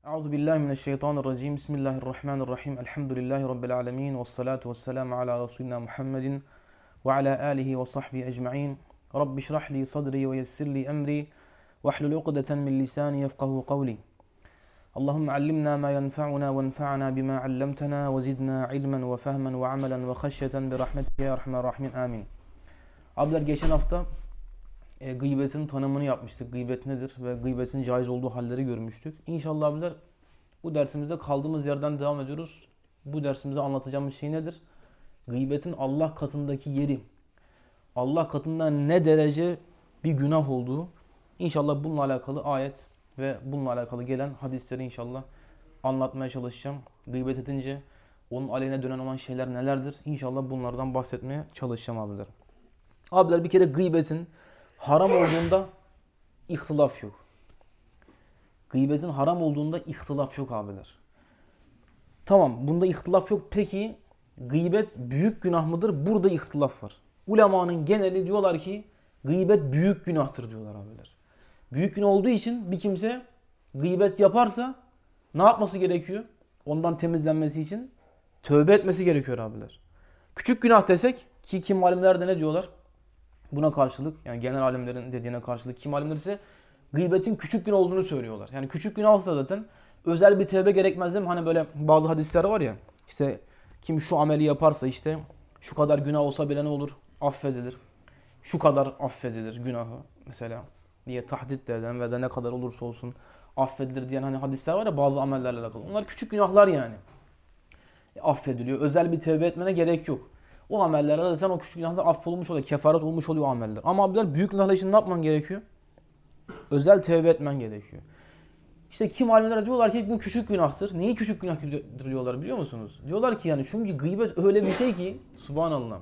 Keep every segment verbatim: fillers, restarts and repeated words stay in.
Euzu billahi mineşşeytanirracim. Bismillahirrahmanirrahim. Elhamdülillahi rabbil alamin ve salatu vesselamü ala resulina Muhammedin ve ala alihi ve sahbihi ecmaîn. Rabbi şrah li sadri ve yessir li emri ve hlul ukdeten min lisani yefkahu kavli. Allahumme allimna ma yenfa'una ve enfa'na bima allamtana ve zidna ilmen ve fehmen ve amelen ve haşyeten bi rahmetike ya erhamer rahimin. Amin. Abiler, geçen hafta e, gıybetin tanımını yapmıştık. Gıybet nedir ve gıybetin caiz olduğu halleri görmüştük. İnşallah abiler bu dersimizde kaldığımız yerden devam ediyoruz. Bu dersimizde anlatacağımız şey nedir? Gıybetin Allah katındaki yeri, Allah katında ne derece bir günah olduğu. İnşallah bununla alakalı ayet ve bununla alakalı gelen hadisleri inşallah anlatmaya çalışacağım. Gıybet edince onun aleyhine dönen olan şeyler nelerdir? İnşallah bunlardan bahsetmeye çalışacağım abiler. Abiler, bir kere gıybetin haram olduğunda ihtilaf yok. Gıybetin haram olduğunda ihtilaf yok abiler. Tamam, bunda ihtilaf yok. Peki gıybet büyük günah mıdır? Burada ihtilaf var. Ulemanın geneli diyorlar ki gıybet büyük günahtır diyorlar abiler. Büyük günah olduğu için bir kimse gıybet yaparsa ne yapması gerekiyor? Ondan temizlenmesi için tövbe etmesi gerekiyor abiler. Küçük günah desek ki kim alimler de ne diyorlar? Buna karşılık, yani genel alimlerin dediğine karşılık kim alimler ise gıybetin küçük günah olduğunu söylüyorlar. Yani küçük günah olsa zaten özel bir tevbe gerekmez değil mi? Hani böyle bazı hadisler var ya, işte kim şu ameli yaparsa işte şu kadar günah olsa bile ne olur? Affedilir. Şu kadar affedilir günahı mesela diye tahdit eden ve de ne kadar olursa olsun affedilir diyen hani hadisler var ya bazı amellerle alakalı. Onlar küçük günahlar yani. E, affediliyor. Özel bir tevbe etmene gerek yok. O amellerle sen o küçük günahlar affolmuş oluyor. Kefaret olmuş oluyor o ameller. Ama abiler büyük günahlar için ne yapman gerekiyor? Özel tevbe etmen gerekiyor. İşte kim alimler diyorlar ki bu küçük günahtır. Neyi küçük günahtır diyorlar biliyor musunuz? Diyorlar ki yani çünkü gıybet öyle bir şey ki subhanallah.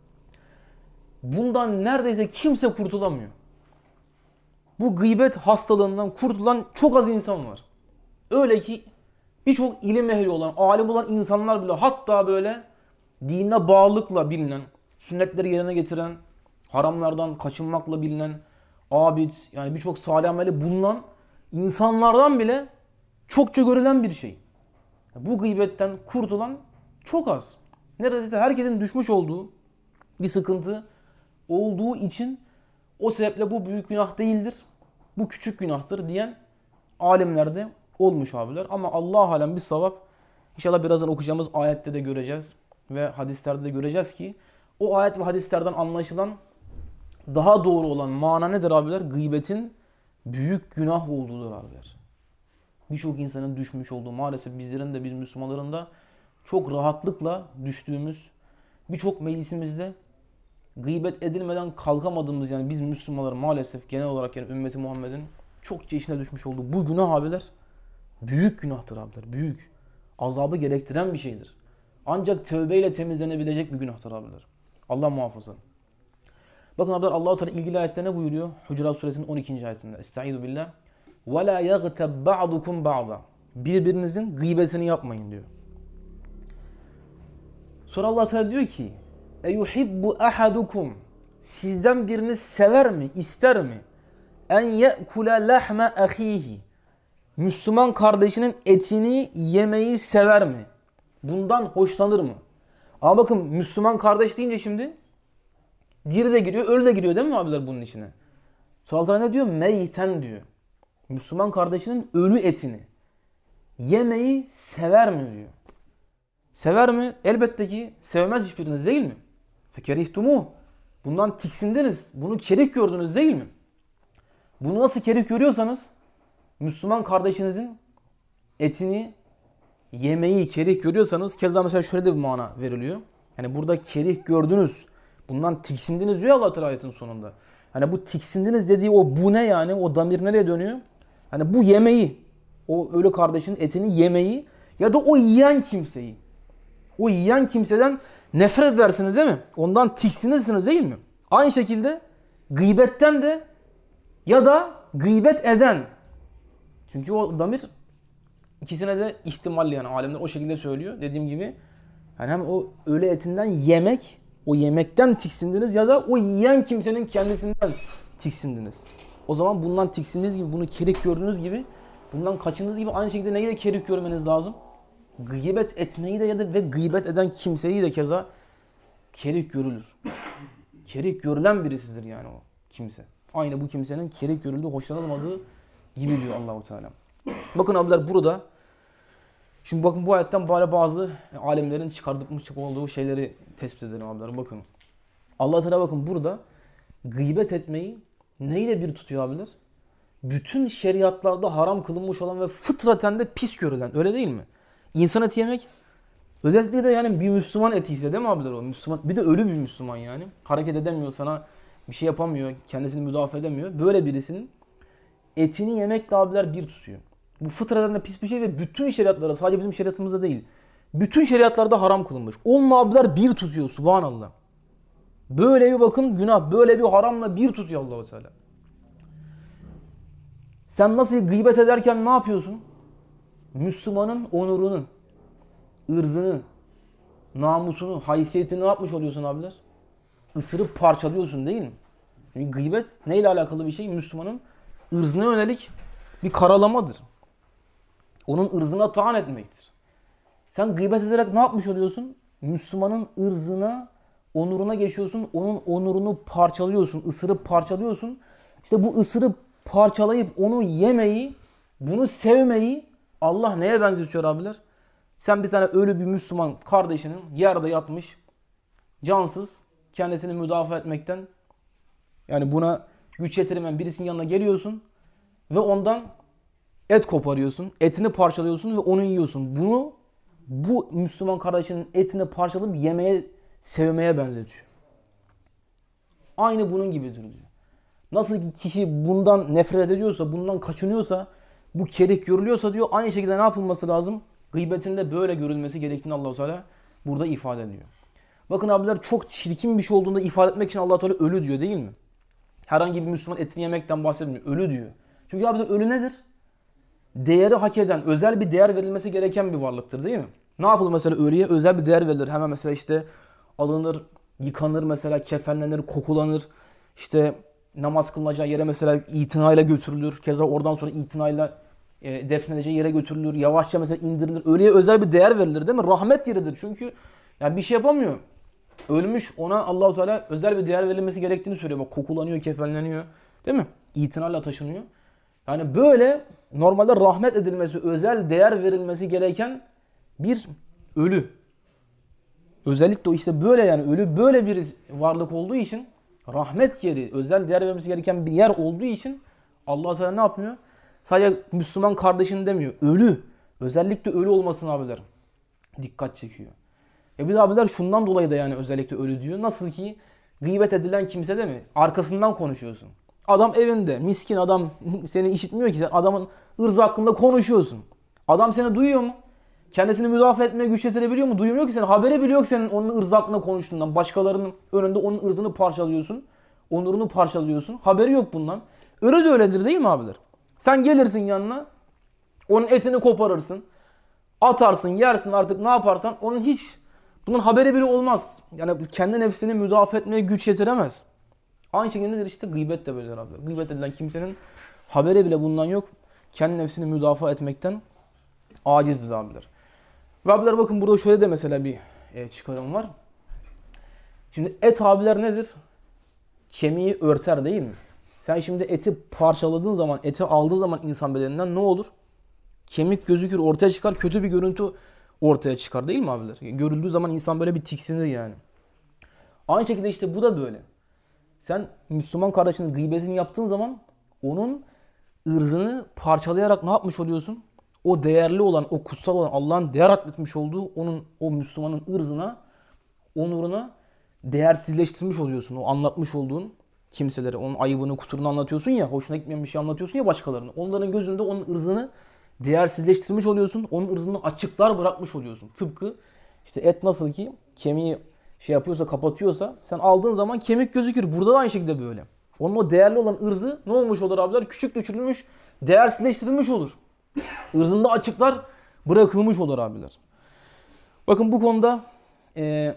Bundan neredeyse kimse kurtulamıyor. Bu gıybet hastalığından kurtulan çok az insan var. Öyle ki birçok ilim ehli olan, alim olan insanlar bile hatta böyle dinine bağlılıkla bilinen, sünnetleri yerine getiren, haramlardan kaçınmakla bilinen, abid yani birçok salih ameli bulunan insanlardan bile çokça görülen bir şey. Bu gıybetten kurtulan çok az. Neredeyse herkesin düşmüş olduğu bir sıkıntı olduğu için o sebeple bu büyük günah değildir, bu küçük günahtır diyen alimler de olmuş abiler. Ama Allah alem bir savap. İnşallah birazdan okuyacağımız ayette de göreceğiz ve hadislerde de göreceğiz ki o ayet ve hadislerden anlaşılan daha doğru olan mana nedir abiler? Gıybetin büyük günah olduğudur abiler. Birçok insanın düşmüş olduğu, maalesef bizlerin de biz Müslümanların da çok rahatlıkla düştüğümüz, birçok meclisimizde gıybet edilmeden kalkamadığımız, yani biz Müslümanlar maalesef genel olarak yani ümmeti Muhammed'in çokça içine düşmüş olduğu bu günah abiler büyük günahtır abiler. Büyük. Azabı gerektiren bir şeydir. Ancak tövbeyle temizlenebilecek bir günahtır abiler. Allah muhafaza. Bakın abiler, Allah-u Teala ilgili ayette ne buyuruyor? Hucurat suresinin on ikinci ayetinde. Estaizu billah. وَلَا يَغْتَبْ بَعْضُكُمْ بَعْضًا. Birbirinizin gıybetini yapmayın diyor. Sonra Allah Teala diyor ki اَيُحِبُّ أَحَدُكُمْ. Sizden birini sever mi, ister mi? اَنْ يَأْكُلَ لَحْمَ أَخِيهِ. Müslüman kardeşinin etini yemeyi sever mi? Bundan hoşlanır mı? Ama bakın Müslüman kardeş deyince şimdi diri de giriyor, ölü de giriyor değil mi abiler bunun içine? Sonra Allah ne diyor? Meyten diyor. Müslüman kardeşinin ölü etini yemeyi sever mi diyor. Sever mi? Elbette ki sevmez hiçbiriniz değil mi? Fekerihtumu. Bundan tiksindiniz. Bunu kerih gördünüz değil mi? Bunu nasıl kerih görüyorsanız Müslüman kardeşinizin etini yemeği kerih görüyorsanız keza mesela şöyle de bir mana veriliyor. Yani burada kerih gördünüz. Bundan tiksindiniz diyor Allah Teala ayetin sonunda. Hani bu tiksindiniz dediği o bu ne yani? O damir nereye dönüyor? Hani bu yemeği, o ölü kardeşin etini yemeği ya da o yiyen kimseyi. O yiyen kimseden nefret edersiniz değil mi? Ondan tiksinirsiniz değil mi? Aynı şekilde gıybetten de ya da gıybet eden. Çünkü o damir ikisine de ihtimalli, yani alimler o şekilde söylüyor. Dediğim gibi yani hem o ölü etinden yemek, o yemekten tiksindiniz ya da o yiyen kimsenin kendisinden tiksindiniz. O zaman bundan tiksindiğiniz gibi, bunu kerih gördüğünüz gibi Bundan kaçındığınız gibi aynı şekilde neyi de kerih görmeniz lazım? Gıybet etmeyi de ya da ve gıybet eden kimseyi de keza kerih görülür. Kerih görülen birisidir yani o kimse. Aynı bu kimsenin kerih görüldüğü, hoşlanılmadığı gibi diyor Allahu Teala. Bakın abiler burada, şimdi bakın bu ayetten böyle bazı alimlerin çıkartmış olduğu şeyleri tespit edelim abiler. Bakın. Allah Teala bakın burada gıybet etmeyi neyle bir tutuyor abiler? Bütün şeriatlarda haram kılınmış olan ve fıtraten de pis görülen, öyle değil mi? İnsan eti yemek, özellikle de yani bir Müslüman eti ise değil mi abiler o? Müslüman, bir de ölü bir Müslüman yani. Hareket edemiyor, sana bir şey yapamıyor, kendisini müdafaa edemiyor. Böyle birisinin etini yemekle abiler bir tutuyor. Bu fıtraten de pis bir şey ve bütün şeriatlara, sadece bizim şeriatımızda değil, bütün şeriatlarda haram kılınmış. Onunla abiler bir tutuyor, subhanallah. Böyle bir bakın günah, böyle bir haramla bir tutuyor Allah-u Teala. Sen nasıl gıybet ederken ne yapıyorsun? Müslümanın onurunu, ırzını, namusunu, haysiyetini ne yapmış oluyorsun abiler? Isırıp parçalıyorsun değil mi? Çünkü gıybet neyle alakalı bir şey? Müslümanın ırzına yönelik bir karalamadır. Onun ırzına taan etmektir. Sen gıybet ederek ne yapmış oluyorsun? Müslümanın ırzına, onuruna geçiyorsun. Onun onurunu parçalıyorsun, ısırıp parçalıyorsun. İşte bu ısırıp parçalayıp onu yemeyi, bunu sevmeyi Allah neye benzetiyor abiler? Sen bir tane ölü bir Müslüman kardeşinin yerde yatmış, cansız, kendisini müdafaa etmekten, yani buna güç yetiremeyen birisinin yanına geliyorsun ve ondan et koparıyorsun, etini parçalıyorsun ve onu yiyorsun. Bunu bu Müslüman kardeşinin etini parçalayıp yemeye, sevmeye benzetiyor. Aynı bunun gibidir diyor. Nasıl ki kişi bundan nefret ediyorsa, bundan kaçınıyorsa, bu kerih görülüyorsa diyor, aynı şekilde ne yapılması lazım? Gıybetin de böyle görülmesi gerektiğini Allah-u Teala burada ifade ediyor. Bakın abiler, çok çirkin bir şey olduğunda ifade etmek için Allah-u Teala ölü diyor değil mi? Herhangi bir Müslüman etini yemekten bahsetmiyor. Ölü diyor. Çünkü abiler ölü nedir? Değeri hak eden, özel bir değer verilmesi gereken bir varlıktır değil mi? Ne yapılır mesela ölüye? Özel bir değer verilir. Hemen mesela işte alınır, yıkanır mesela, kefenlenir, kokulanır. İşte namaz kılınacağı yere mesela itinayla götürülür. Keza oradan sonra itinayla e, defnedeceği yere götürülür. Yavaşça mesela indirilir. Ölüye özel bir değer verilir değil mi? Rahmet yeridir. Çünkü yani bir şey yapamıyor. Ölmüş, ona Allah-u Teala özel bir değer verilmesi gerektiğini söylüyor. Bak, kokulanıyor, kefenleniyor. Değil mi? İtinayla taşınıyor. Yani böyle normalde rahmet edilmesi, özel değer verilmesi gereken bir ölü. Özellikle işte böyle, yani ölü böyle bir varlık olduğu için, rahmet yeri, özel değer verilmesi gereken bir yer olduğu için Allah Teala ne yapmıyor? Sadece Müslüman kardeşini demiyor. Ölü. Özellikle ölü olmasına abiler dikkat çekiyor. E bir de abiler şundan dolayı da yani özellikle ölü diyor. Nasıl ki gıybet edilen kimse de mi? Arkasından konuşuyorsun. Adam evinde, miskin adam seni işitmiyor ki, sen adamın ırzı hakkında konuşuyorsun. Adam seni duyuyor mu? Kendisini müdafaa etmeye güç yetirebiliyor mu? Duymuyor ki, senin haberi bile yok senin onun ırzı hakkında konuştuğundan. Başkalarının önünde onun ırzını parçalıyorsun. Onurunu parçalıyorsun. Haberi yok bundan. Öyle de öyledir değil mi abiler? Sen gelirsin yanına, onun etini koparırsın. Atarsın, yersin, artık ne yaparsan, onun hiç bunun haberi bile olmaz. Yani kendi nefsini müdafaa etmeye güç yetiremez. Aynı şekilde nedir işte gıybet de böyledir abiler. Gıybet edilen kimsenin haberi bile bundan yok. Kendi nefsini müdafaa etmekten acizdir abiler. Ve abiler bakın burada şöyle de mesela bir e, çıkarım var. Şimdi et abiler nedir? Kemiği örter değil mi? Sen şimdi eti parçaladığın zaman, eti aldığı zaman insan bedeninden ne olur? Kemik gözükür, ortaya çıkar, kötü bir görüntü ortaya çıkar değil mi abiler? Görüldüğü zaman insan böyle bir tiksinir yani. Aynı şekilde işte bu da böyle. Sen Müslüman kardeşinin gıybetini yaptığın zaman onun ırzını parçalayarak ne yapmış oluyorsun? O değerli olan, o kutsal olan, Allah'ın değer atfetmiş olduğu onun, o Müslümanın ırzına, onuruna değersizleştirmiş oluyorsun. O anlatmış olduğun kimselere, onun ayıbını, kusurunu anlatıyorsun ya, hoşuna gitmeyen bir şey anlatıyorsun ya başkalarına. Onların gözünde onun ırzını değersizleştirmiş oluyorsun. Onun ırzını açıklar bırakmış oluyorsun. Tıpkı işte et nasıl ki kemiği şey yapıyorsa, kapatıyorsa, sen aldığın zaman kemik gözükür. Burada da aynı şekilde böyle. Onun o değerli olan ırzı ne olmuş olur abiler? Küçük düşürülmüş, değersizleştirilmiş olur. Irzında açıklar bırakılmış olur abiler. Bakın bu konuda e,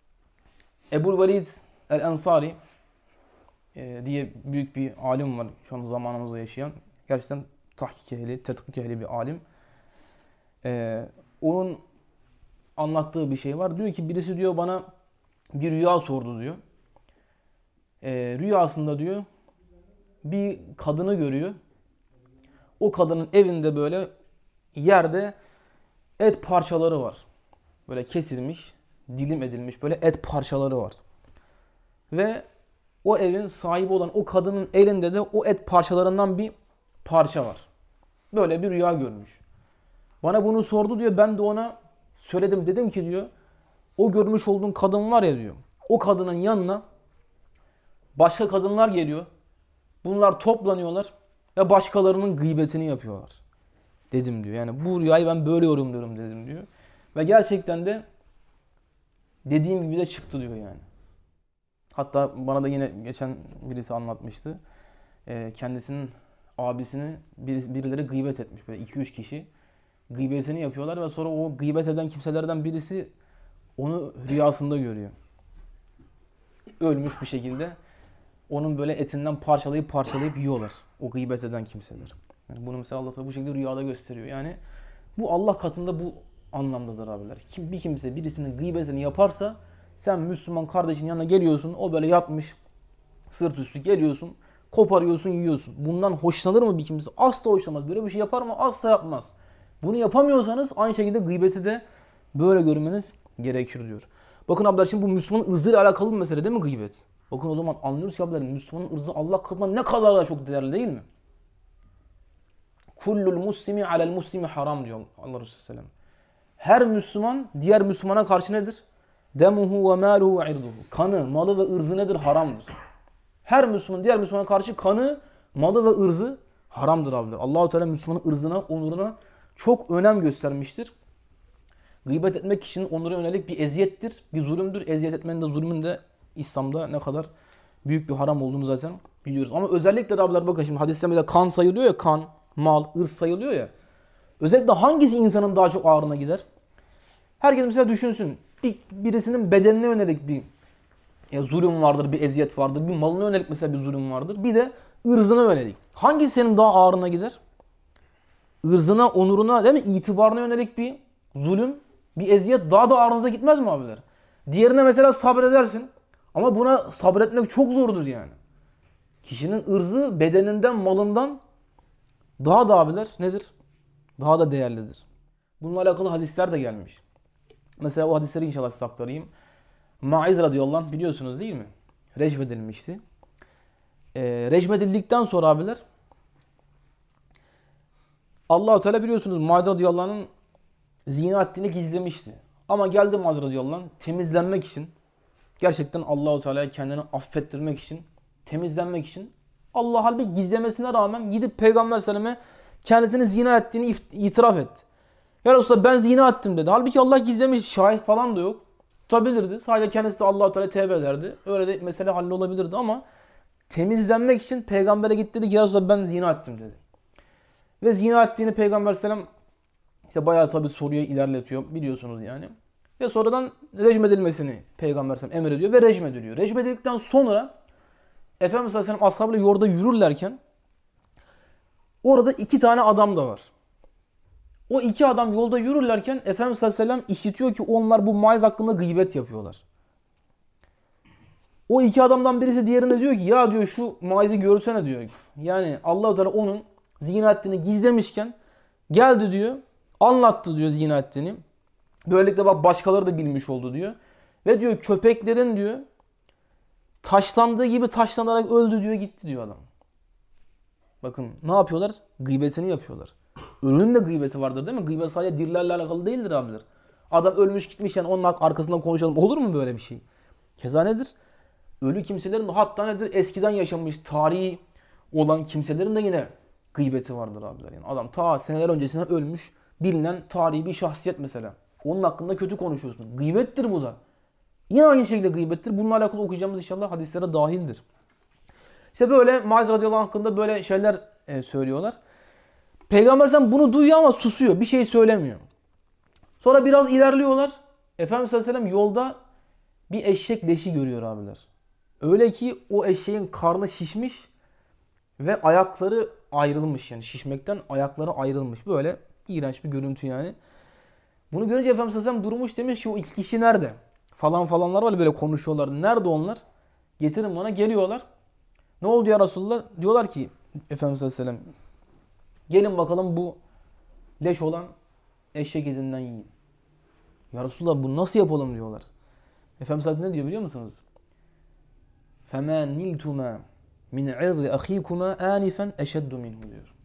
Ebu'l-Velid el-Ensari e, diye büyük bir alim var şu an zamanımızda yaşayan. Gerçekten tahkik ehli, tetkik ehli bir alim. Ee, onun anlattığı bir şey var. Diyor ki birisi diyor bana bir rüya sordu diyor. Ee, rüyasında diyor bir kadını görüyor. O kadının evinde böyle yerde et parçaları var. Böyle kesilmiş, dilim edilmiş böyle et parçaları var. Ve o evin sahibi olan o kadının elinde de o et parçalarından bir parça var. Böyle bir rüya görmüş. Bana bunu sordu diyor. Ben de ona söyledim. Dedim ki diyor o görmüş olduğun kadın var ya diyor. O kadının yanına başka kadınlar geliyor. Bunlar toplanıyorlar ve başkalarının gıybetini yapıyorlar. Dedim diyor. Yani bu rüyayı ben böyle yorumluyorum dedim diyor. Ve gerçekten de dediğim gibi de çıktı diyor yani. Hatta bana da yine geçen birisi anlatmıştı. Ee, kendisinin abisini bir, birileri gıybet etmiş. Böyle iki üç kişi gıybetini yapıyorlar ve sonra o gıybet eden kimselerden birisi onu rüyasında görüyor. Ölmüş bir şekilde. Onun böyle etinden parçalayıp parçalayıp yiyorlar. O gıybet eden kimseler. Yani bunu mesela Allah bu şekilde rüyada gösteriyor. Yani bu Allah katında bu anlamdadır abiler. Kim, bir kimse birisinin gıybetini yaparsa sen Müslüman kardeşin yanına geliyorsun. O böyle yatmış sırt üstü geliyorsun. Koparıyorsun yiyorsun. Bundan hoşlanır mı bir kimse? Asla hoşlanmaz. Böyle bir şey yapar mı? Asla yapmaz. Bunu yapamıyorsanız aynı şekilde gıybeti de böyle görmeniz gerekir diyor. Bakın abiler şimdi bu Müslümanın ırzıyla alakalı bir mesele değil mi gıybet? Bakın o zaman anlıyoruz ki abiler Müslümanın ırzı Allah katında ne kadar da çok değerli değil mi? Kullul muslimi alel muslimi haram diyor Allah Resulü Sellem. Her Müslüman diğer Müslümana karşı nedir? Demuhu ve maluhu ve irduhu. Kanı, malı ve ırzı nedir? Haramdır. Her Müslüman diğer Müslümana karşı kanı, malı ve ırzı haramdır abiler. Allah-u Teala Müslümanın ırzına, onuruna çok önem göstermiştir. Gıybet etmek kişinin onuruna yönelik bir eziyettir, bir zulümdür. Eziyet etmenin de zulmün de İslam'da ne kadar büyük bir haram olduğunu zaten biliyoruz. Ama özellikle de abiler bakın şimdi hadislemede kan sayılıyor ya, kan, mal, ırz sayılıyor ya. Özellikle hangisi insanın daha çok ağrına gider? Herkes mesela düşünsün. Bir, birisinin bedenine yönelik bir ya zulüm vardır, bir eziyet vardır. Bir malına yönelik mesela bir zulüm vardır. Bir de ırzına yönelik. Hangisi senin daha ağrına gider? Irzına, onuruna değil mi? İtibarına yönelik bir zulüm, bir eziyet daha da ağrınıza gitmez mi abiler? Diğerine mesela sabredersin. Ama buna sabretmek çok zordur yani. Kişinin ırzı bedeninden, malından daha da abiler nedir? Daha da değerlidir. Bununla alakalı hadisler de gelmiş. Mesela o hadisleri inşallah size aktarayım. Maiz radıyallahu anh biliyorsunuz değil mi? Recmedilmişti. Ee, recmedildikten sonra abiler Allah-u Teala biliyorsunuz Maiz radıyallahu anh'ın zina ettiğini gizlemişti. Ama geldi Maiz radıyallahu anh temizlenmek için gerçekten Allah-u Teala'ya kendini affettirmek için, temizlenmek için Allah halbuki gizlemesine rağmen gidip Peygamber Sellem'e kendisini zina ettiğini itiraf etti. Ya Resulallah ben zina ettim dedi. Halbuki Allah gizlemiş, şahit falan da yok. Tutabilirdi. Sadece kendisi de Allah-u Teala tevbe ederdi. Öyle de mesele hallolabilirdi ama temizlenmek için Peygamber'e gitti dedi ki ya Resulallah ben zina ettim dedi. Ve zina ettiğini Peygamber Sellem işte bayağı tabi soruyu ilerletiyor biliyorsunuz yani. Ve sonradan recmedilmesini Peygamber Sellem emrediyor ve recmediliyor. Recmedildikten sonra Efendimiz sallallahu aleyhi ve sellem ashabıyla yolda yürürlerken orada iki tane adam da var. O iki adam yolda yürürlerken Efendimiz sallallahu aleyhi ve sellem işitiyor ki onlar bu Maiz hakkında gıybet yapıyorlar. O iki adamdan birisi diğerine diyor ki ya diyor şu Maiz'i görsene diyor. Yani Allah-u Teala onun zina ettiğini gizlemişken geldi diyor anlattı diyor zina ettiğini. Böylelikle bak başkaları da bilmiş oldu diyor. Ve diyor köpeklerin diyor taşlandığı gibi taşlanarak öldü diyor gitti diyor adam. Bakın ne yapıyorlar? Gıybetini yapıyorlar. Ölünün de gıybeti vardır değil mi? Gıybet sadece dirilerle alakalı değildir abiler. Adam ölmüş gitmiş yani onun arkasından konuşalım. Olur mu böyle bir şey? Keza nedir? Ölü kimselerin hatta nedir? Eskiden yaşamış tarihi olan kimselerin de yine gıybeti vardır abiler. Yani adam ta seneler öncesinden ölmüş bilinen tarihi bir şahsiyet mesela. Onun hakkında kötü konuşuyorsun. Gıybettir bu da. Yine aynı şekilde gıybettir. Bununla alakalı okuyacağımız inşallah hadislere dahildir. İşte böyle Maiz radıyallahu anh hakkında böyle şeyler e, söylüyorlar. Peygamber sen bunu duyuyor ama susuyor. Bir şey söylemiyor. Sonra biraz ilerliyorlar. Efendimiz sallallahu aleyhi ve sellem yolda bir eşek leşi görüyor abiler. Öyle ki o eşeğin karnı şişmiş ve ayakları ayrılmış yani şişmekten ayakları ayrılmış. Böyle iğrenç bir görüntü yani. Bunu görünce Efendimiz Aleyhisselam durmuş demiş ki o iki kişi nerede? Falan falanlar var böyle konuşuyorlardı. Nerede onlar? Getirin bana, geliyorlar. Ne oldu ya Resulullah? Diyorlar ki Efendimiz Aleyhisselam gelin bakalım bu leş olan eşek etinden yiyin. Ya Resulullah bunu nasıl yapalım diyorlar. Efendimiz Aleyhisselam ne diyor biliyor musunuz? فَمَا نِلْتُمَا مِنْ عِرْضِ أَخِيكُمَا آنِفًا اَشَدُّ مِنْهُ diyor.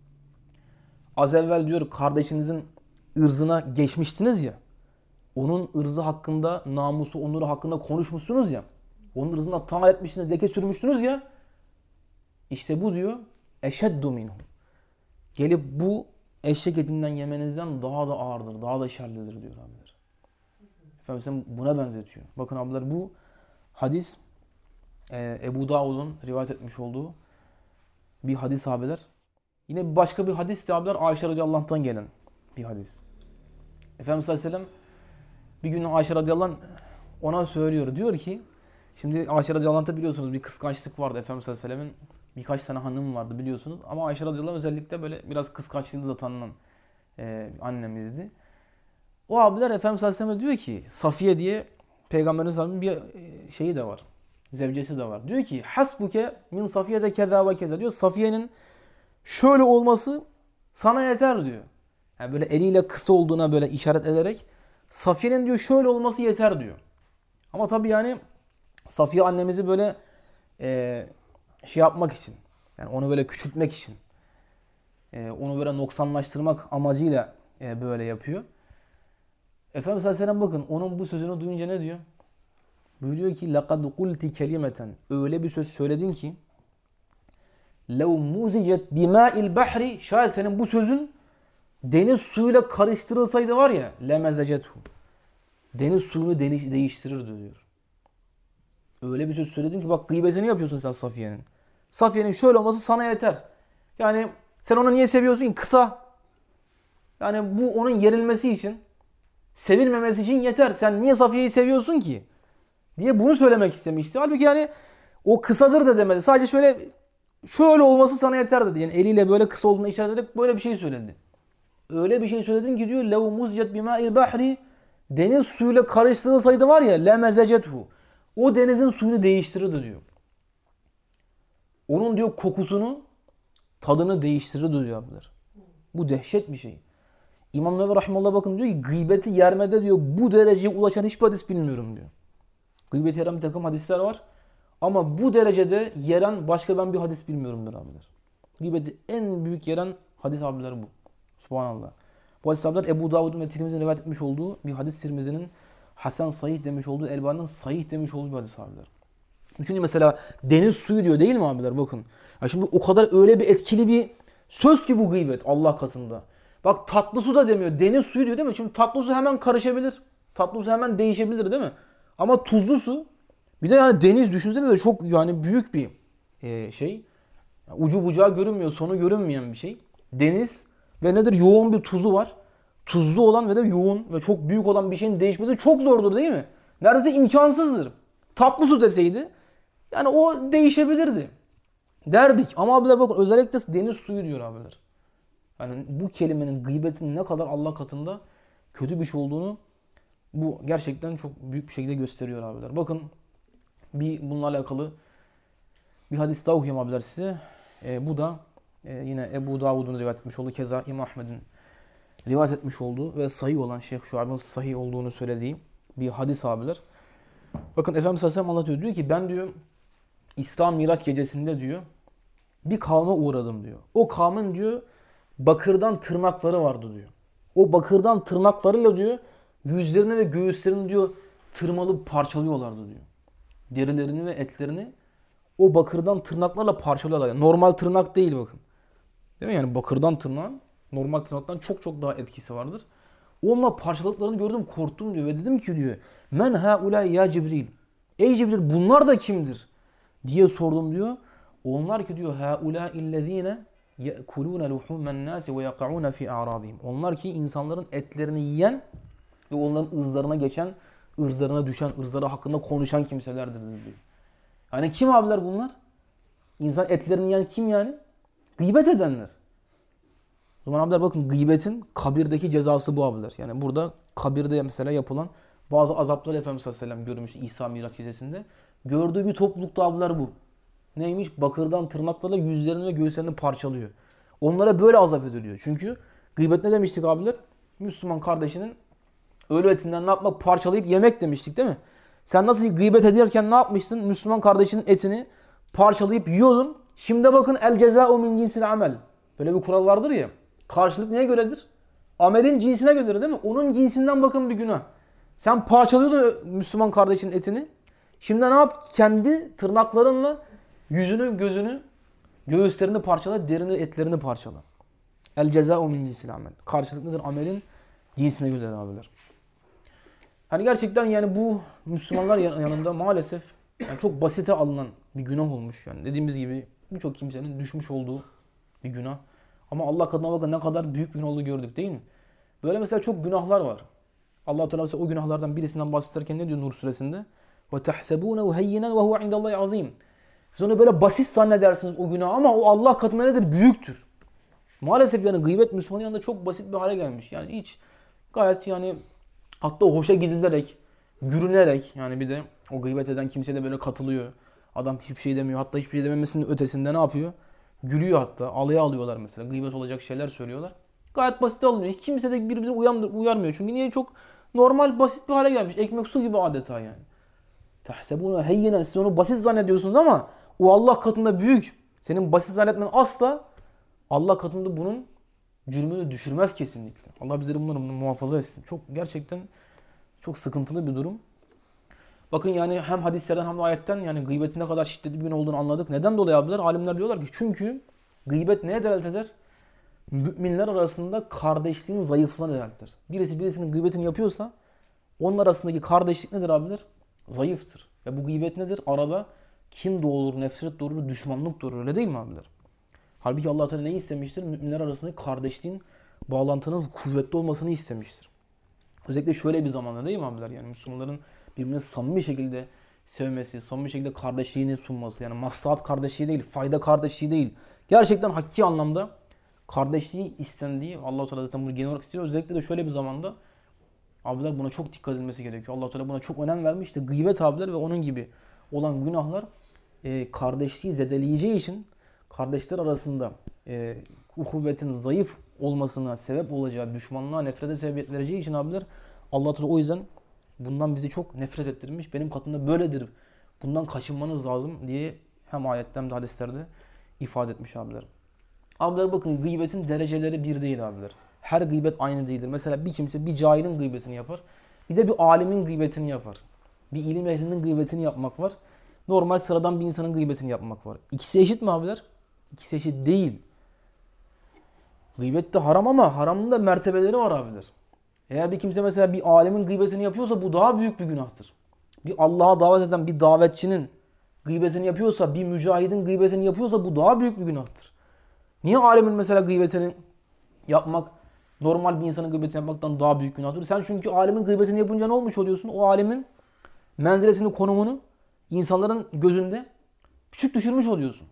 Az evvel diyor kardeşinizin ırzına geçmiştiniz ya. Onun ırzı hakkında, namusu, onuru hakkında konuşmuşsunuz ya. Onun ırzına tamal etmişsiniz, leke sürmüştünüz ya. İşte bu diyor eşeddu minhu. Gelip bu eşek etinden yemenizden daha da ağırdır, daha da şerlidir diyor abiler. Efendimiz buna benzetiyor. Bakın abiler bu hadis e, Ebu Davud'un rivayet etmiş olduğu bir hadis abiler. Yine başka bir hadis de abiler Ayşe radıyallahu anh'tan gelen bir hadis. Efendimiz aleyhisselam bir gün Ayşe radıyallahu anh ona söylüyor. Diyor ki şimdi Ayşe radıyallahu anh'ta biliyorsunuz bir kıskançlık vardı. Efendimiz aleyhisselamın birkaç tane hanım vardı biliyorsunuz. Ama Ayşe radıyallahu anh özellikle böyle biraz kıskançlığında da tanınan e, annemizdi. O abiler Efendimiz aleyhisselam diyor ki Safiye diye Peygamberimiz bir şeyi de var. Zevcesi de var. Diyor ki hasbuke min Safiye'de keza ve keza diyor. Safiye'nin şöyle olması sana yeter diyor. Yani böyle eliyle kısa olduğuna böyle işaret ederek Safiye'nin diyor şöyle olması yeter diyor. Ama tabii yani Safiye annemizi böyle e, şey yapmak için, yani onu böyle küçültmek için, e, onu böyle noksanlaştırmak amacıyla e, böyle yapıyor. Efendimiz Aleyhisselam bakın onun bu sözünü duyunca ne diyor? Buyuruyor ki لَقَدْ قُلْتِ kelimeten öyle bir söz söyledin ki لَوْ مُزِجَتْ بِمَاءِ الْبَحْرِ şayet senin bu sözün deniz suyuyla karıştırılsaydı var ya لَمَزَجَتْهُ deniz suyunu değiştirirdi diyor. Öyle bir söz söyledin ki bak gıybetini yapıyorsun sen Safiye'nin. Safiye'nin şöyle olması sana yeter. Yani sen onu niye seviyorsun ki? Kısa. Yani bu onun yerilmesi için, sevilmemesi için yeter. Sen niye Safiye'yi seviyorsun ki? Diye bunu söylemek istemişti. Halbuki yani o kısadır da demedi. Sadece şöyle şöyle olması sana yeter dedi. Yani eliyle böyle kısa olduğunu işaret ederek böyle bir şey söyledi. Öyle bir şey söyledin ki diyor لَوْ مُزْجَتْ بِمَاءِ الْبَحْرِ deniz suyuyla karıştırılsaydı var ya لَمَزَجَتْهُ o denizin suyunu değiştirirdi diyor. Onun diyor kokusunu, tadını değiştirirdi diyor abiler. Bu dehşet bir şey. İmam Nevevi Rahimullah bakın diyor ki gıybeti yermede diyor bu dereceye ulaşan hiçbir hadis bilmiyorum diyor. Gıybeti yeren bir takım hadisler var. Ama bu derecede yeren başka ben bir hadis bilmiyorum diyor abiler. Gıybeti en büyük yeren hadis abiler bu. Subhanallah. Bu hadis abiler Ebu Davud'un ve Tirmizi'nin rivayet etmiş olduğu bir hadis. Tirmizi'nin Hasan Sahih demiş olduğu, Elbani'nin Sahih demiş olduğu bir hadis abiler. Çünkü mesela deniz suyu diyor değil mi abiler bakın. Ya şimdi o kadar öyle bir etkili bir söz ki bu gıybet Allah katında. Bak tatlı su da demiyor. Deniz suyu diyor değil mi? Şimdi tatlı su hemen karışabilir. Tatlı su hemen değişebilir değil mi? Ama tuzlu su bir de yani deniz düşünsene de çok yani büyük bir e, şey. Ucu bucağı görünmüyor, sonu görünmeyen bir şey. Deniz ve nedir? Yoğun bir tuzu var. Tuzlu olan ve de yoğun ve çok büyük olan bir şeyin değişmesi çok zordur değil mi? Neredeyse imkansızdır. Tatlı su deseydi yani o değişebilirdi. Derdik. Ama abiler bakın özellikle deniz suyu diyor abiler. Yani bu kelimenin gıybetinin ne kadar Allah katında kötü bir şey olduğunu bu gerçekten çok büyük bir şekilde gösteriyor abiler. Bakın bir bununla alakalı bir hadis daha okuyayım abiler size. E, bu da e, yine Ebu Davud'un rivayet etmiş olduğu keza İmam Ahmed'in rivayet etmiş olduğu ve sahih olan Şeyh Şuayb'ın sahih olduğunu söylediği bir hadis abiler. Bakın Efendimiz Aleyhisselam anlatıyor. Diyor ki ben diyor İsra Miraç gecesinde diyor bir kavme uğradım diyor. O kavmin diyor bakırdan tırnakları vardı diyor. O bakırdan tırnaklarıyla diyor yüzlerini ve göğüslerini diyor tırmalıp parçalıyorlardı diyor. Derilerini ve etlerini o bakırdan tırnaklarla parçalıyorlar. Yani normal tırnak değil bakın. Değil mi? Yani bakırdan tırnağın normal tırnaktan çok çok daha etkisi vardır. Onunla parçaladıklarını gördüm korktum diyor ve dedim ki diyor men haulâ ya Cibril. Ey Cibril bunlar da kimdir? Diye sordum diyor. Onlar ki diyor haulâ illezîne ye'kulûne luhûmen nâsi ve yaka'ûne fî a'râbihim. Onlar ki insanların etlerini yiyen ve onların ırzlarına geçen, ırzlarına düşen, ırzları hakkında konuşan kimselerdir diyor. Yani kim abiler bunlar? İnsan etlerini yiyen kim yani? Gıybet edenler. O zaman abiler bakın, gıybetin kabirdeki cezası bu abiler. Yani burada kabirde mesela yapılan bazı azaplar Efendimiz Aleyhisselam görmüş İsa Miraç gecesinde. Gördüğü bir toplulukta abiler bu. Neymiş? Bakırdan tırnaklarla yüzlerini ve göğüslerini parçalıyor. Onlara böyle azap ediliyor. Çünkü gıybet ne demiştik abiler? Müslüman kardeşinin ölü etinden ne yapmak? Parçalayıp yemek demiştik değil mi? Sen nasıl gıybet ederken ne yapmışsın? Müslüman kardeşinin etini parçalayıp yiyordun. Şimdi bakın, el cezâ'u min cinsil amel. Böyle bir kural vardır ya. Karşılık neye göredir? Amelin cinsine göredir değil mi? Onun cinsinden bakın bir günah. Sen parçalıyordun Müslüman kardeşinin etini. Şimdi ne yap? Kendi tırnaklarınla yüzünü, gözünü, göğüslerini parçala, derini, etlerini parçala. El cezâ'u min cinsil amel. Karşılık nedir? Amelin cinsine göre abiler. Hani gerçekten yani bu Müslümanlar yanında maalesef yani çok basite alınan bir günah olmuş. Yani dediğimiz gibi birçok kimsenin düşmüş olduğu bir günah. Ama Allah katına bakın ne kadar büyük bir günah olduğunu gördük değil mi? Böyle mesela çok günahlar var. Allah Teala mesela o günahlardan birisinden bahsederken ne diyor Nur suresinde? Ve tahsebunehu hayyinan ve huve indallahi azim. Siz onu böyle basit zannedersiniz o günah ama o Allah katında nedir? Büyüktür. Maalesef yani gıybet Müslümanın yanında çok basit bir hale gelmiş. Yani hiç gayet yani hatta hoşa gidilerek, gürünerek, yani bir de o gıybet eden kimse de böyle katılıyor. Adam hiçbir şey demiyor. Hatta hiçbir şey dememesinin ötesinde ne yapıyor? Gülüyor hatta. Alaya alıyorlar mesela. Gıybet olacak şeyler söylüyorlar. Gayet basit alınıyor. Hiç kimse de birbirimize uyarmıyor. Çünkü niye? Çok normal, basit bir hale gelmiş. Ekmek su gibi adeta yani. Tahsebûne heyyinen. Siz onu basit zannediyorsunuz ama o Allah katında büyük. Senin basit zannetmen asla Allah katında bunun cürmünü düşürmez kesinlikle. Allah bizleri bunları muhafaza etsin. Çok gerçekten çok sıkıntılı bir durum. Bakın yani hem hadislerden hem de ayetten yani gıybetin ne kadar şiddetli bir gün olduğunu anladık. Neden dolayı abiler? Alimler diyorlar ki çünkü gıybet neye delalet eder? Müminler arasında kardeşliğin zayıflığına delalet eder. Birisi birisinin gıybetini yapıyorsa onun arasındaki kardeşlik nedir abiler? Zayıftır. Ve bu gıybet nedir? Arada kin doğurur, nefret doğurur, düşmanlık doğurur. Öyle değil mi abiler? Halbuki Allah Teala neyi istemiştir? Müminler arasındaki kardeşliğin, bağlantının kuvvetli olmasını istemiştir. Özellikle şöyle bir zamanda değil mi abiler? Yani Müslümanların birbirine samimi şekilde sevmesi, samimi şekilde kardeşliğini sunması. Yani maslahat kardeşliği değil, fayda kardeşliği değil. Gerçekten hakiki anlamda kardeşliği istendiği, Allah Teala zaten bunu genel olarak istiyor. Özellikle de şöyle bir zamanda abiler buna çok dikkat edilmesi gerekiyor. Allah Teala buna çok önem vermiş. İşte gıybet abiler ve onun gibi olan günahlar e, kardeşliği zedeleyeceği için kardeşler arasında e, uhuvvetin zayıf olmasına sebep olacağı, düşmanlığa, nefrete sebebiyet vereceği için abiler Allah Teala o yüzden bundan bizi çok nefret ettirmiş. Benim katımda böyledir. Bundan kaçınmanız lazım diye hem ayette hem de hadislerde ifade etmiş abiler. Abiler bakın, gıybetin dereceleri bir değil abiler. Her gıybet aynı değildir. Mesela bir kimse bir cahilin gıybetini yapar. Bir de bir alimin gıybetini yapar. Bir ilim ehlinin gıybetini yapmak var. Normal sıradan bir insanın gıybetini yapmak var. İkisi eşit mi abiler? İkisi eşit değil. Gıybet de haram ama haramın da mertebeleri var abiler. Eğer bir kimse mesela bir alemin gıybetini yapıyorsa bu daha büyük bir günahtır. Bir Allah'a davet eden bir davetçinin gıybetini yapıyorsa, bir mücahidin gıybetini yapıyorsa bu daha büyük bir günahtır. Niye alemin mesela gıybetini yapmak, normal bir insanın gıybetini yapmaktan daha büyük günahtır? Sen çünkü alemin gıybetini yapınca ne olmuş oluyorsun? O alemin menzilesini, konumunu insanların gözünde küçük düşürmüş oluyorsun.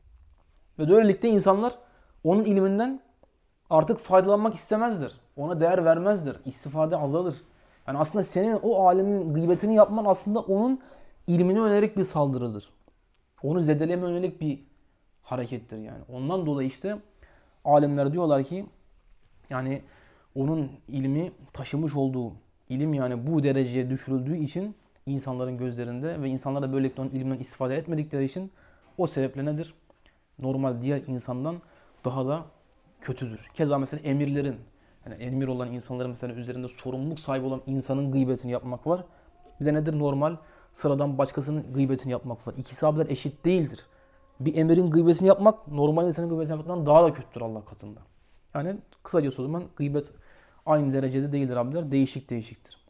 Ve böylelikle insanlar onun ilminden artık faydalanmak istemezler. Ona değer vermezler. İstifade azalır. Yani aslında senin o alemin gıybetini yapman aslında onun ilmine yönelik bir saldırıdır. Onu zedeleme yönelik bir harekettir yani. Ondan dolayı işte alimler diyorlar ki yani onun ilmi taşımış olduğu ilim yani bu dereceye düşürüldüğü için insanların gözlerinde ve insanlar da böylelikle onun ilminden istifade etmedikleri için o sebeple nedir? Normal diğer insandan daha da kötüdür. Keza mesela emirlerin, yani emir olan insanların mesela üzerinde sorumluluk sahibi olan insanın gıybetini yapmak var. Bir de nedir? Normal sıradan başkasının gıybetini yapmak var. İkisi abiler eşit değildir. Bir emirin gıybetini yapmak normal insanın gıybetini yapmaktan daha da kötüdür Allah katında. Yani kısacası o zaman gıybet aynı derecede değildir abiler. Değişik değişiktir.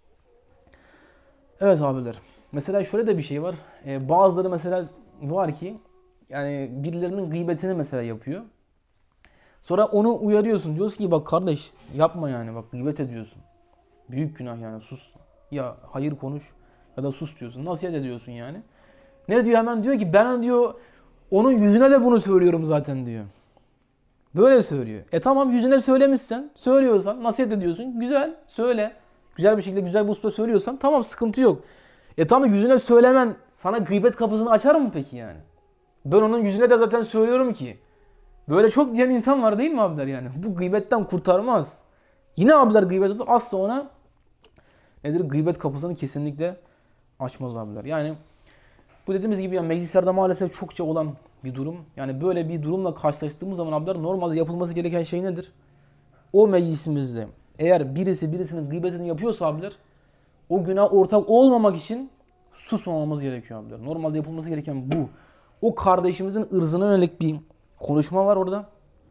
Evet abiler. Mesela şöyle de bir şey var. Ee, bazıları mesela var ki yani birilerinin gıybetini mesela yapıyor. Sonra onu uyarıyorsun. Diyorsun ki bak kardeş yapma yani, bak gıybet ediyorsun. Büyük günah yani, sus. Ya hayır konuş ya da sus diyorsun. Nasihat ediyorsun yani. Ne diyor hemen? Diyor ki ben diyor onun yüzüne de bunu söylüyorum zaten diyor. Böyle söylüyor. E tamam, yüzüne söylemişsen, söylüyorsan, nasihat ediyorsun. Güzel, söyle. Güzel bir şekilde, güzel bir usta söylüyorsan tamam, sıkıntı yok. E tamam, yüzüne söylemen sana gıybet kapısını açar mı peki yani? Ben onun yüzüne de zaten söylüyorum ki. Böyle çok diyen insan var değil mi abiler yani? Bu gıybetten kurtarmaz. Yine abiler gıybet olur. Asla ona nedir? Gıybet kapısını kesinlikle açmaz abiler. Yani bu dediğimiz gibi yani meclislerde maalesef çokça olan bir durum. Yani böyle bir durumla karşılaştığımız zaman abiler normalde yapılması gereken şey nedir? O meclisimizde eğer birisi birisinin gıybetini yapıyorsa abiler, o günah ortak olmamak için susmamamız gerekiyor abiler. Normalde yapılması gereken bu. O kardeşimizin ırzına yönelik bir konuşma var orada.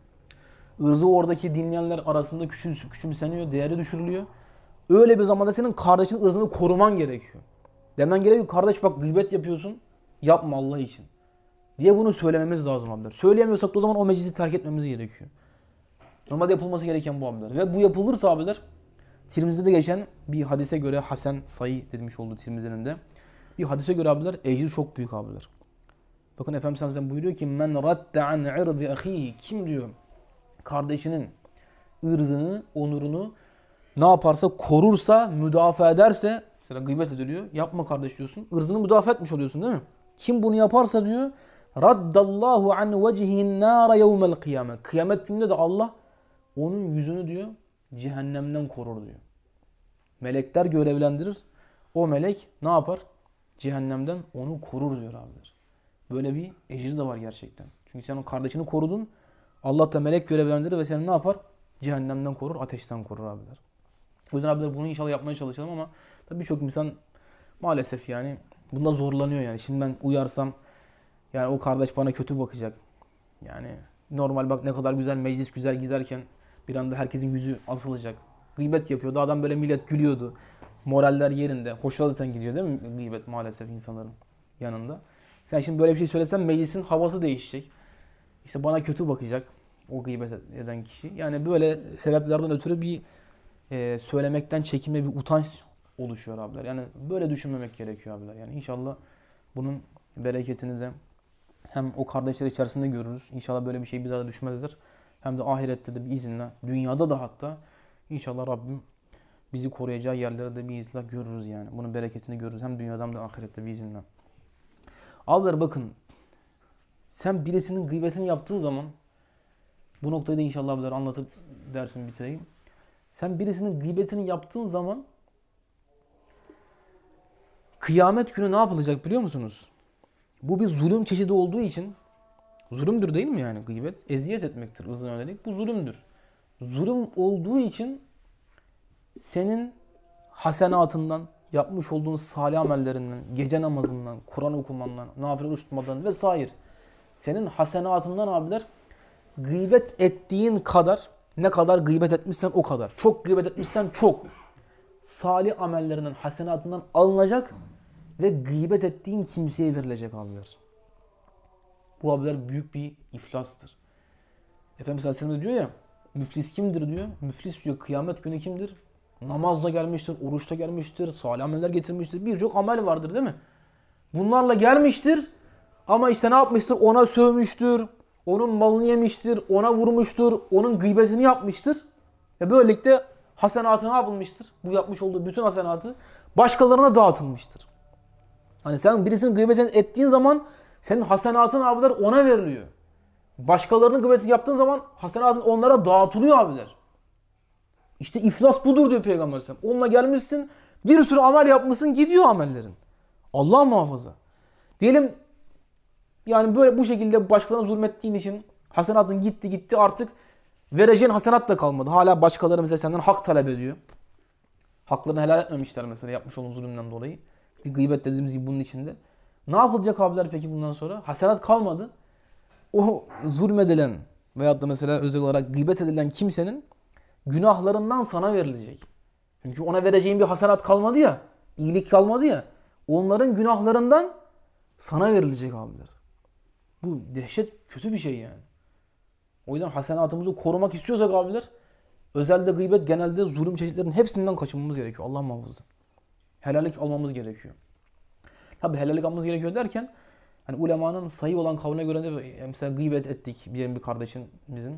Irzı oradaki dinleyenler arasında küçüm, küçümseniyor, değeri düşürülüyor. Öyle bir zamanda senin kardeşinin ırzını koruman gerekiyor. Demen gerekiyor, kardeş bak gıybet yapıyorsun, yapma Allah için diye bunu söylememiz lazım abiler. Söyleyemiyorsak da o zaman o meclisi terk etmemiz gerekiyor. Normalde yapılması gereken bu abiler. Ve bu yapılırsa abiler, Tirmizi'de geçen bir hadise göre, Hasan Sayı demiş olduğu Tirmizi'nin de bir hadise göre abiler, ecri çok büyük abiler. Bakın Efendimiz sallallahu aleyhi ve sellem buyuruyor ki men radde an irdi ahihi, kim diyor kardeşinin ırzını, onurunu ne yaparsa, korursa, müdafaa ederse, mesela gıybet ediliyor, yapma kardeş diyorsun, ırzını müdafaa etmiş oluyorsun değil mi? Kim bunu yaparsa diyor, raddallahu an vecihin nara yevmel kıyamet. Kıyamet gününde de Allah onun yüzünü diyor cehennemden korur diyor. Melekler görevlendirir. O melek ne yapar? Cehennemden onu korur diyor abiler. Böyle bir ecri de var gerçekten. Çünkü sen o kardeşini korudun. Allah da melek görevlendirir ve seni ne yapar? Cehennemden korur, ateşten korur abiler. O yüzden abiler bunu inşallah yapmaya çalışalım ama tabii birçok insan maalesef yani bunda zorlanıyor yani. Şimdi ben uyarsam yani o kardeş bana kötü bakacak. Yani normal bak ne kadar güzel meclis güzel giderken bir anda herkesin yüzü asılacak. Gıybet yapıyordu. Adam böyle millet gülüyordu. Moraller yerinde. Hoşuna zaten gidiyor değil mi gıybet maalesef insanların yanında. Sen şimdi böyle bir şey söylesen meclisin havası değişecek. İşte bana kötü bakacak o gıybet eden kişi. Yani böyle sebeplerden ötürü bir e, söylemekten çekinme, bir utanç oluşuyor abiler. Yani böyle düşünmemek gerekiyor abiler. Yani inşallah bunun bereketini de hem o kardeşler içerisinde görürüz. İnşallah böyle bir şey bir daha da düşmezdir. Hem de ahirette de bir izinle, dünyada da hatta inşallah Rabbim bizi koruyacağı yerlerde de bir izinle görürüz yani. Bunun bereketini görürüz. Hem dünyada hem de ahirette bir izinle. Abiler bakın, sen birisinin gıybetini yaptığın zaman, bu noktayı da inşallah abiler anlatıp dersin bitireyim. Sen birisinin gıybetini yaptığın zaman kıyamet günü ne yapılacak biliyor musunuz? Bu bir zulüm çeşidi olduğu için, zulümdür değil mi yani gıybet? Eziyet etmektir ırzına yönelik. Bu zulümdür. Zulüm olduğu için senin hasenatından, yapmış olduğun salih amellerinden, gece namazından, Kur'an okumandan, nafile oruç tutmadan vesaire senin hasenatından abiler gıybet ettiğin kadar, ne kadar gıybet etmişsen o kadar. Çok gıybet etmişsen çok. Salih amellerinden, hasenatından alınacak ve gıybet ettiğin kimseye verilecek abiler. Bu abiler büyük bir iflastır. Efendimiz Aleyhisselam diyor ya, müflis kimdir diyor. Müflis diyor kıyamet günü kimdir? Namazla gelmiştir, oruçta gelmiştir, salih ameller getirmiştir. Birçok amel vardır değil mi? Bunlarla gelmiştir ama işte ne yapmıştır? Ona sövmüştür, onun malını yemiştir, ona vurmuştur, onun gıybetini yapmıştır. Ve böylelikle hasenatı ne yapılmıştır? Bu yapmış olduğu bütün hasenatı başkalarına dağıtılmıştır. Hani sen birisinin gıybetini ettiğin zaman senin hasenatın abiler ona veriliyor. Başkalarının gıybetini yaptığın zaman hasenatın onlara dağıtılıyor abiler. İşte iflas budur diyor Peygamber Aleyhisselam. Onunla gelmişsin, bir sürü amel yapmışsın, gidiyor amellerin. Allah muhafaza. Diyelim yani böyle bu şekilde başkalarına zulmettiğin için hasenatın gitti gitti, artık vereceğin hasenat da kalmadı. Hala başkaları mesela senden hak talep ediyor. Haklarını helal etmemişler mesela yapmış olduğun zulümden dolayı. İşte gıybet dediğimiz gibi bunun içinde. Ne yapılacak abiler peki bundan sonra? Hasenat kalmadı. O zulmedilen veyahut da mesela özel olarak gıybet edilen kimsenin günahlarından sana verilecek. Çünkü ona vereceğin bir hasenat kalmadı ya, iyilik kalmadı ya. Onların günahlarından sana verilecek abiler. Bu dehşet kötü bir şey yani. O yüzden hasenatımızı korumak istiyorsak abiler, özelde gıybet, genelde zulüm çeşitlerinin hepsinden kaçınmamız gerekiyor. Allah muhafaza. Helallik almamız gerekiyor. Tabi helallik almamız gerekiyor derken, hani ulemanın sayı olan kavline göre de mesela gıybet ettik diyelim bir kardeşin bizim.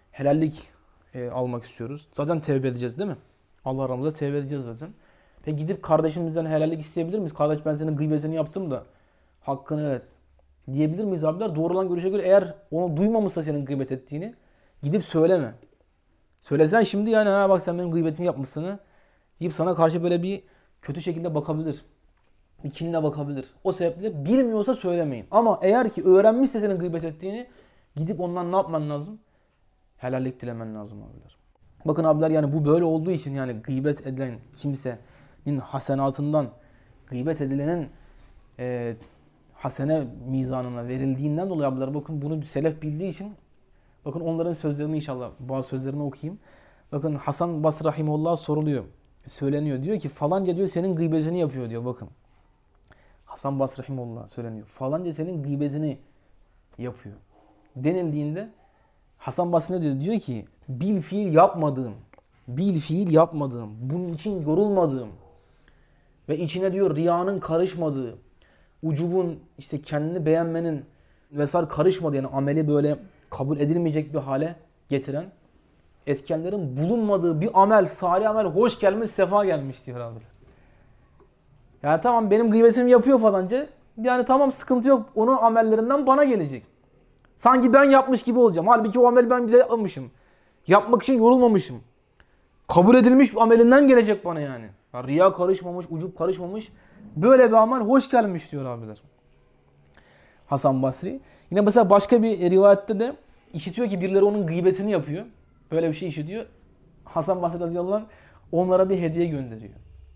helallik e, almak istiyoruz. Zaten tevbe edeceğiz değil mi? Allah aramızda tevbe edeceğiz zaten. Peki gidip kardeşimizden helallik isteyebilir miyiz? Kardeş ben senin gıybetini yaptım da hakkını evet diyebilir miyiz abiler? Doğru olan görüşe göre eğer onu duymamışsa senin gıybet ettiğini gidip söyleme. Söylesen şimdi yani ha bak sen benim gıybetimi yapmışsın deyip sana karşı böyle bir kötü şekilde bakabilir. Bir kinle bakabilir. O sebeple bilmiyorsa söylemeyin. Ama eğer ki öğrenmişse senin gıybet ettiğini gidip ondan ne yapman lazım? Helallik dilemen lazım abiler. Bakın abiler yani bu böyle olduğu için yani gıybet edilen kimsenin hasenatından gıybet edilenin e, hasene mizanına verildiğinden dolayı abiler bakın bunu selef bildiği için bakın onların sözlerini inşallah bazı sözlerini okuyayım. Bakın Hasan Basri Rahimullah soruluyor. Söyleniyor. Diyor ki falanca diyor senin gıybetini yapıyor diyor bakın. Hasan Basri Rahimullah söyleniyor. Falanca senin gıybetini yapıyor. Denildiğinde Hasan Basri ne diyor? Diyor ki bil fiil yapmadığım, bil fiil yapmadığım, bunun için yorulmadığım ve içine diyor riyanın karışmadığı, ucubun işte kendini beğenmenin vesaire karışmadığı yani ameli böyle kabul edilmeyecek bir hale getiren etkenlerin bulunmadığı bir amel, salih amel hoş gelmiş, sefa gelmiş diyor abiler. Yani tamam benim gıybetimi yapıyor falanca. Yani tamam sıkıntı yok. Onun amellerinden bana gelecek. Sanki ben yapmış gibi olacağım. Halbuki o ameli ben bize yapmamışım. Yapmak için yorulmamışım. Kabul edilmiş bir amelinden gelecek bana yani. Yani riya karışmamış, ucup karışmamış. Böyle bir amel hoş gelmiş diyor abiler. Hasan Basri. Yine mesela başka bir rivayette de işitiyor ki birileri onun gıybetini yapıyor. Böyle bir şey işitiyor. Hasan Basri radıyallahu anh onlara bir hediye gönderiyor.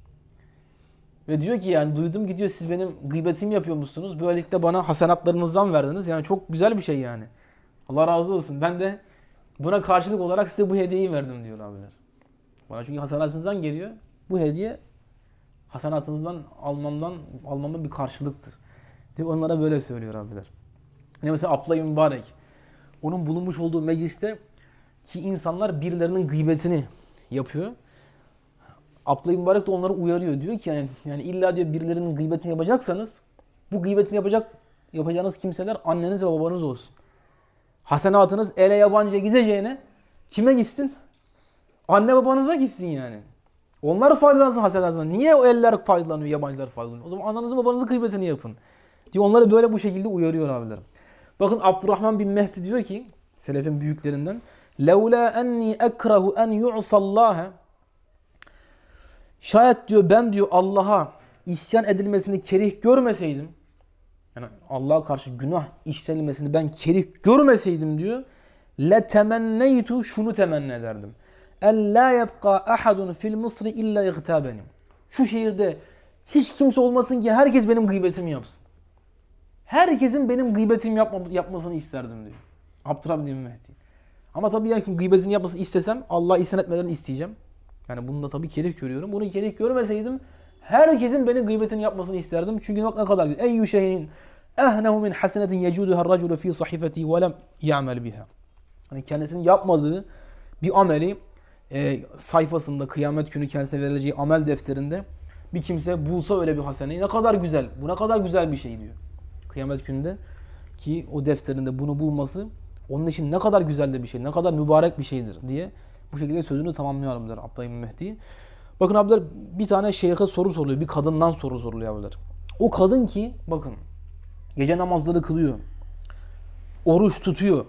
Ve diyor ki yani duydum ki diyor siz benim gıybetimi yapıyormuşsunuz. Böylelikle bana hasenatlarınızdan verdiniz. Yani çok güzel bir şey yani. Allah razı olsun. Ben de buna karşılık olarak size bu hediyeyi verdim diyor abiler. Bana çünkü hasenatınızdan geliyor. Bu hediye hasenatınızdan almamdan almamın bir karşılıktır. Diyor onlara böyle söylüyor abiler. Yine mesela Abdullah Mübarek. Onun bulunmuş olduğu mecliste ki insanlar birilerinin gıybetini yapıyor. Abdullah Mübarek de onları uyarıyor. Diyor ki yani, yani illa diyor birilerinin gıybetini yapacaksanız bu gıybetini yapacak yapacağınız kimseler anneniz ve babanız olsun. Hasenatınız ele yabancıya gideceğine kime gitsin? Anne babanıza gitsin yani. Onlar faydalansın hasenatından. Niye o eller faydalanıyor, yabancılar faydalanıyor? O zaman ananızın babanızın gıybetini yapın. Diyor onları böyle bu şekilde uyarıyor abilerim. Bakın Abdurrahman bin Mehdi diyor ki selefin büyüklerinden لَوْلَا اَنِّي اَكْرَهُ اَنْ يُعْصَ اللّٰهَ Şayet diyor ben diyor Allah'a isyan edilmesini kerih görmeseydim yani Allah'a karşı günah işlenilmesini ben kerih görmeseydim diyor letemenneytu şunu temenni ederdim. En la yebqa ahadun fil Mısri illa igtabenim. Şu şehirde hiç kimse olmasın ki herkes benim gıybetimi yapsın. Herkesin benim gıybetimi yapma, yapmasını isterdim diyor. Abdurrahman bin Mehdi. Ama tabii yani gıybetini yapmasını istesem Allah isyan etmeden isteyeceğim. Yani bunu da tabii kerih görüyorum. Bunu kerih görmeseydim herkesin benim gıybetini yapmasını isterdim. Çünkü bak ne kadar güzel. Eyyü şeyin ehnehu min hasenetin yecuduha raculu fi sahifeti ve lem ya'mel biha. Hani kendisinin yapmadığı bir ameli e, sayfasında kıyamet günü kendisine verileceği amel defterinde bir kimse bulsa öyle bir haseneyi ne kadar güzel. Bu ne kadar güzel bir şey diyor. Kıyamet gününde ki o defterinde bunu bulması onun için ne kadar güzel de bir şey, ne kadar mübarek bir şeydir diye bu şekilde sözünü tamamlıyor der Abdullah bin Mehdi. Bakın abiler bir tane şeyhe soru soruluyor. Bir kadından soru soruluyor abiler. O kadın ki bakın gece namazları kılıyor. Oruç tutuyor.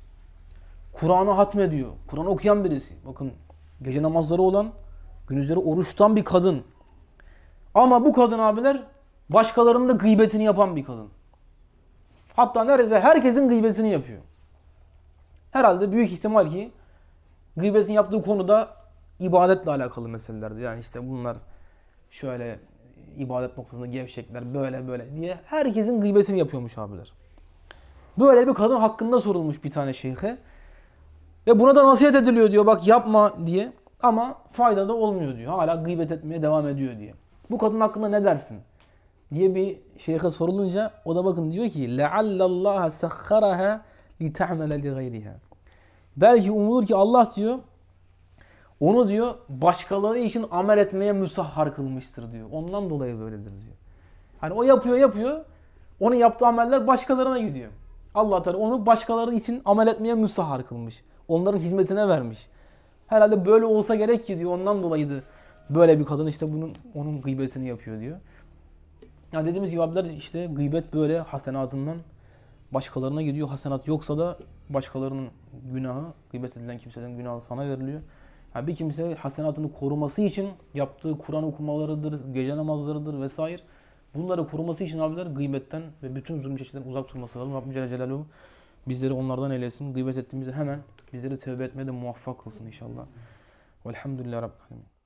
Kur'an'ı hatmediyor. Kur'an okuyan birisi. Bakın gece namazları olan, gündüzleri oruçtan bir kadın. Ama bu kadın abiler başkalarının da gıybetini yapan bir kadın. Hatta neredeyse herkesin gıybetini yapıyor. Herhalde büyük ihtimal ki gıybetin yaptığı konuda ibadetle alakalı meselelerdi. Yani işte bunlar şöyle ibadet noktasında gevşekler böyle böyle diye herkesin gıybetini yapıyormuş abiler. Böyle bir kadın hakkında sorulmuş bir tane şeyhe. Ve buna da nasihat ediliyor diyor bak yapma diye. Ama fayda da olmuyor diyor. Hala gıybet etmeye devam ediyor diye. Bu kadın hakkında ne dersin? Diye bir şeyhe sorulunca o da bakın diyor ki لَعَلَّ اللّٰهَ سَخَّرَهَا لِتَعْمَلَ لِغَيْرِهَا Belki umulur ki Allah diyor onu diyor başkaları için amel etmeye müsahhar kılmıştır diyor. Ondan dolayı böyledir diyor. Hani o yapıyor yapıyor. Onun yaptığı ameller başkalarına gidiyor. Allah Teala onu başkaları için amel etmeye müsahhar kılmış. onların hizmetine vermiş. Herhalde böyle olsa gerek ki diyor. Ondan dolayıydı böyle bir kadın işte bunun onun gıybetini yapıyor diyor. Yani dediğimiz gibi abiler işte gıybet böyle hasenatından başkalarına gidiyor. Hasenat yoksa da başkalarının günahı, gıybet edilen kimsenin günahı sana veriliyor. Yani bir kimse hasenatını koruması için yaptığı Kur'an okumalarıdır, gece namazlarıdır vesaire. Bunları koruması için abiler gıybetten ve bütün zulüm çeşitlerinden uzak durması lazım. Rabbim Celle Celaluhu bizleri onlardan eylesin. Gıybet ettiğimizde hemen bizleri tevbe etmeye de muvaffak kılsın inşallah. Velhamdülillah Rabbil Alemin.